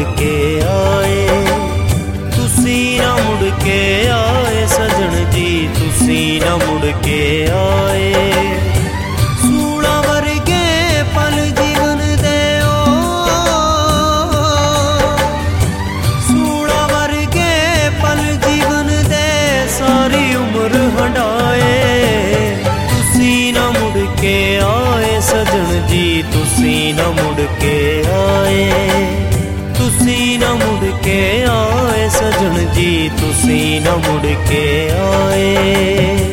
के आए, तुसी ना मुड़ के आए सजन जी, तुसी ना मुड़ के आए। सूला वर्गे पल जीवन दे सूला वर्गे पल जीवन दे सारी उम्र हंडाए, तुसी ना मुड़ के आए सजन जी, तुसी ना मुड़ के आए, तुसी ना मुड़ के आए सजन जी, तुसी ना मुड़ के आए।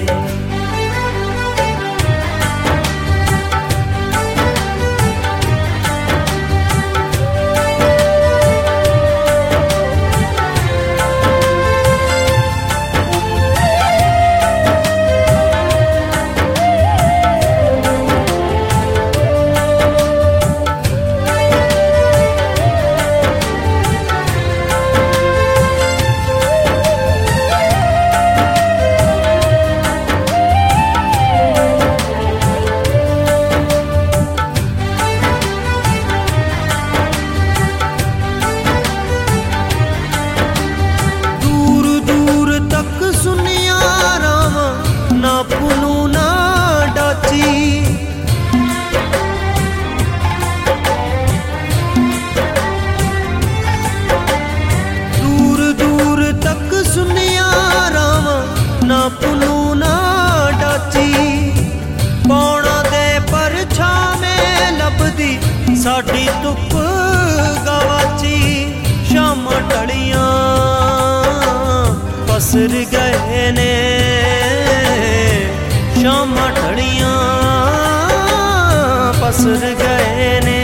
पुनू ना डाची पौना दे पर छावे लभदी साडी धुप गवाची। शामां ढलियां पसर गए ने, शामां ढलियां पसर गए ने,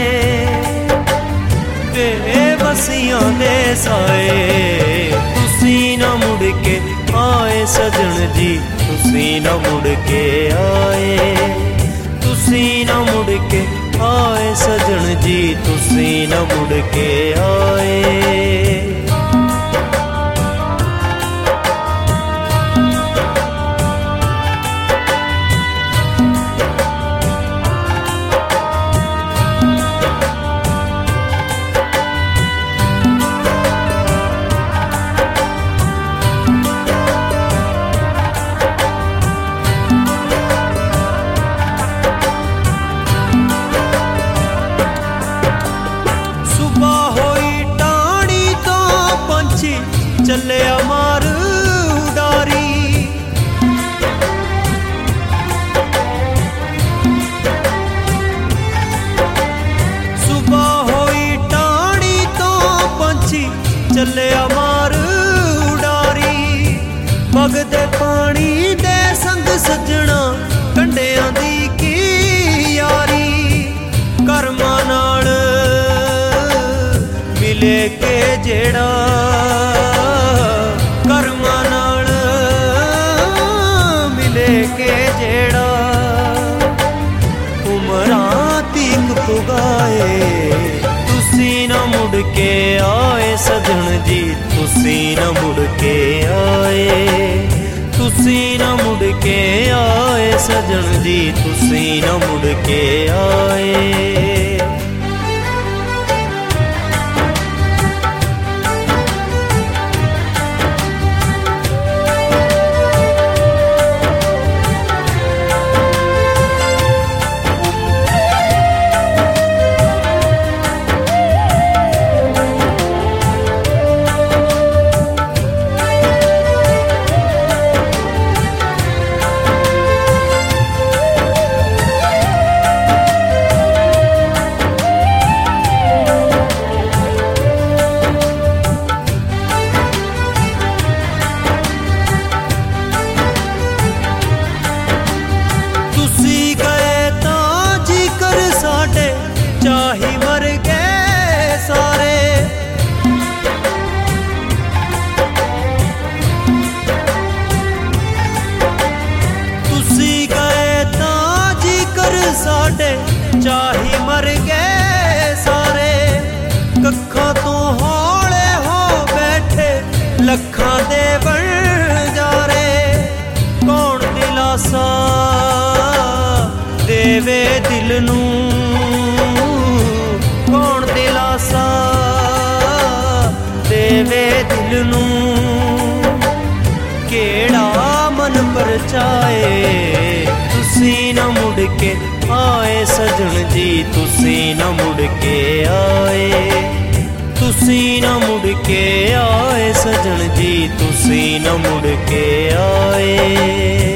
बेबसियां दे साए तुसी ना मुड़ के आए सजन जी, तुसी ना मुड़ के आए, तुसी ना मुड़ के आए सजन जी, तुसी ना मुड़ के आए। चले अमार उडारी, सुबह होई टाणी तो पंछी चले अमार उडारी। बगदे पानी दे संग सजना कंडियां दी की यारी, करमां नाल मिले के जेड़ा के जेड़ा उमरां तीक पुगाए, तुसी ना मुड़ के आए सजन जी, तुसी ना मुड़ के आए, तुसी ना मुड़ के आए सजन जी, तुसी ना मुड़ के आए। ਵੇ ਦਿਲ ਨੂੰ ਕਿਹੜਾ ਮਨ ਪਰਚਾਏ। ਤੁਸੀਂ ਨਾ ਮੁੜ ਕੇ ਆਏ ਸਜਣ ਜੀ, ਤੁਸੀਂ ਨਾ ਮੁੜ ਕੇ ਆਏ। ਤੁਸੀਂ ਨਾ ਮੁੜ ਕੇ ਆਏ ਸਜਣ ਜੀ, ਤੁਸੀਂ ਨਾ ਮੁੜ ਕੇ ਆਏ।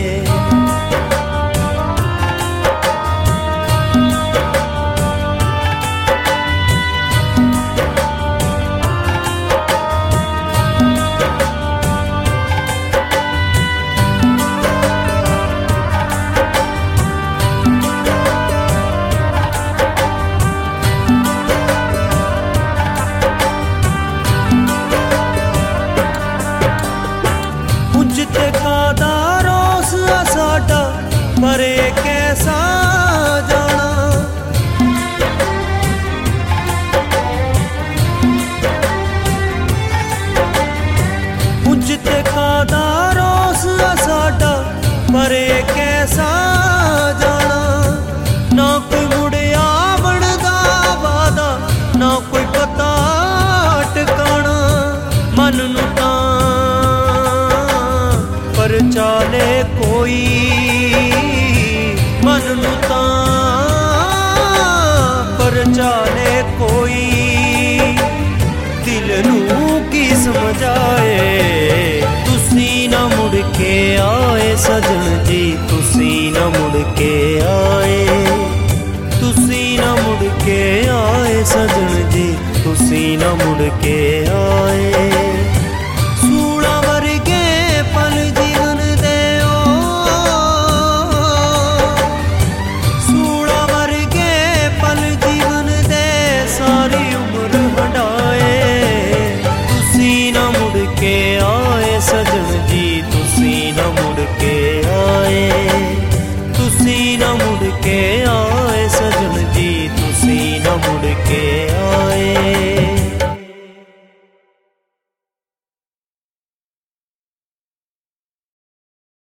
ਜਿੱਥੇ ਕਾਦਾ ਰੋਸ ਆ ਸਾਡਾ, ਪਰ ਇਹ ਕੈਸਾ ਜਾਣਾ। ਜਿੱਥੇ ਕਾਦਾ ਰੋਸ ਆ ਸਾਡਾ, ਪਰ ਇਹ ਕੈਸਾ ਜਾਣਾ। ਨਾ ਕੋਈ ਮੁੜਿਆ ਬਣਦਾ ਵਾਦਾ, ਨਾ ਕੋਈ ਪਤਾ ਟਿਕਾਣਾ। ਮਨ ਨੂੰ ਤਾਂ ਪਰਚਾਲੇ ਕੋਈ, ਮਨ ਨੂੰ ਤਾਂ ਪਰਚਾਲੇ ਕੋਈ। ਦਿਲ ਨੂੰ ਕੀ ਸਮਝਾਏ। ਤੁਸੀਂ ਨਾ ਮੁੜ ਕੇ ਆਏ ਸਜਣ ਜੀ, ਤੁਸੀਂ ਨਾ ਮੁੜ ਕੇ ਆਏ। ਤੁਸੀਂ ਨਾ ਮੁੜ ਕੇ ਆਏ ਸਜਣ ਜੀ, ਤੁਸੀਂ ਨਾ ਮੁੜ ਕੇ